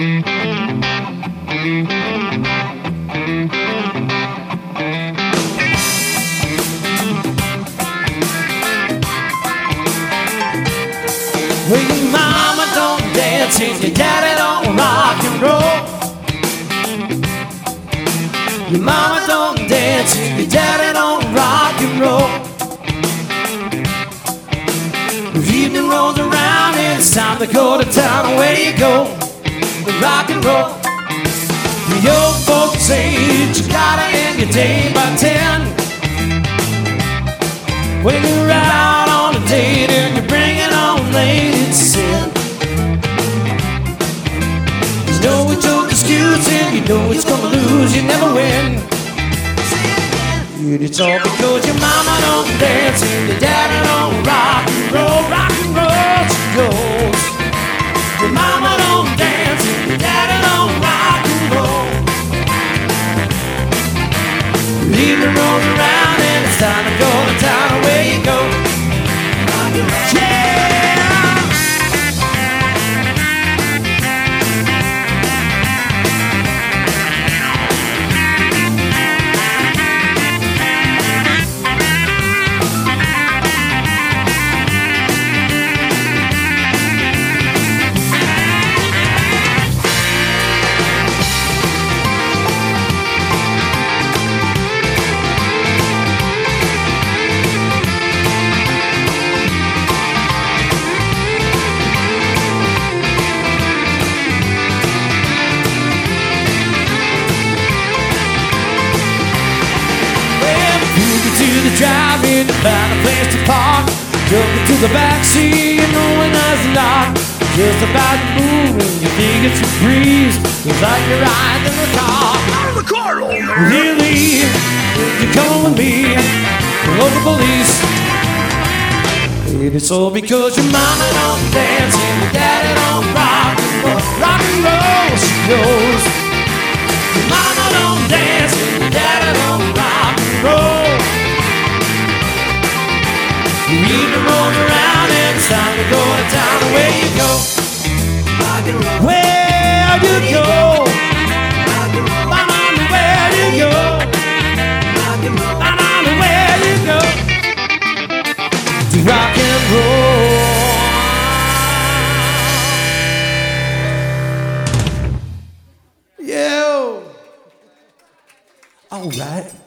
Well, your mama don't dance and your daddy don't rock and roll. Your mama don't dance and your daddy don't rock and roll. The evening rolls around and it's time to go to town. Away you go, rock and roll. The old folks say you gotta end your day by 10. When you're out on a date and you're bringing on late, it's sin. There's no excuse and you know it's gonna lose, you never win. And it's all because your mama don't dance and your daddy don't rock and roll. Rock and roll she goes. Your mama don't dance and your daddy don't rock and roll. The evening rolls around and it's time to go to town. Away you go. Yeah. Driving to find a place to park, jump into the backseat, knowing there's a lock. Just about to move and you think it's a breeze. It's like you're riding the car. Out of the car, old man. Really, you're coming with me. Call the police. It's all because your mama don't dance and your daddy don't rock and roll. Rock and roll she goes. Your mama don't dance and your daddy don't rock and roll. The evening rolls around and it's time to go to town. Away you go. Where you go? Mama, where you go? Mama, where you go? To rock and roll. Yo. All right.